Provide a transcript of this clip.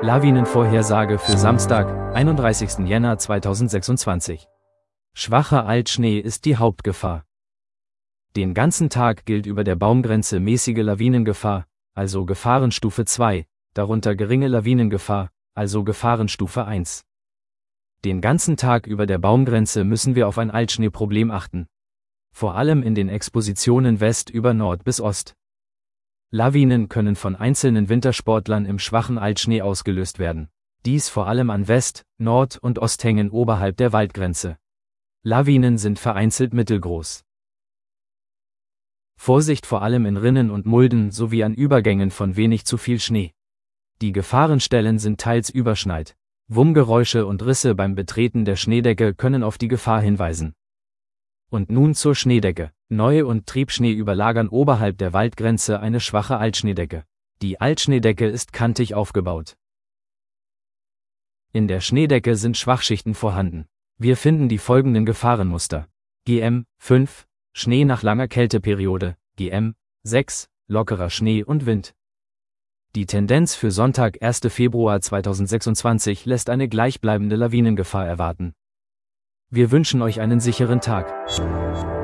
Lawinenvorhersage für Samstag, 31. Jänner 2026. Schwacher Altschnee ist die Hauptgefahr. Den ganzen Tag gilt über der Baumgrenze mäßige Lawinengefahr, also Gefahrenstufe 2, darunter geringe Lawinengefahr, also Gefahrenstufe 1. Den ganzen Tag über der Baumgrenze müssen wir auf ein Altschneeproblem achten. Vor allem in den Expositionen West über Nord bis Ost. Lawinen können von einzelnen Wintersportlern im schwachen Altschnee ausgelöst werden. Dies vor allem an West-, Nord- und Osthängen oberhalb der Waldgrenze. Lawinen sind vereinzelt mittelgroß. Vorsicht vor allem in Rinnen und Mulden sowie an Übergängen von wenig zu viel Schnee. Die Gefahrenstellen sind teils Überschneid. Wummgeräusche und Risse beim Betreten der Schneedecke können auf die Gefahr hinweisen. Und nun zur Schneedecke. Neu- und Triebschnee überlagern oberhalb der Waldgrenze eine schwache Altschneedecke. Die Altschneedecke ist kantig aufgebaut. In der Schneedecke sind Schwachschichten vorhanden. Wir finden die folgenden Gefahrenmuster. GM 5, Schnee nach langer Kälteperiode, GM 6, lockerer Schnee und Wind. Die Tendenz für Sonntag, 1. Februar 2026 lässt eine gleichbleibende Lawinengefahr erwarten. Wir wünschen euch einen sicheren Tag.